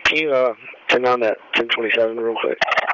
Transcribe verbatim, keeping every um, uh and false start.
Can you uh, turn on that ten twenty-seven real quick?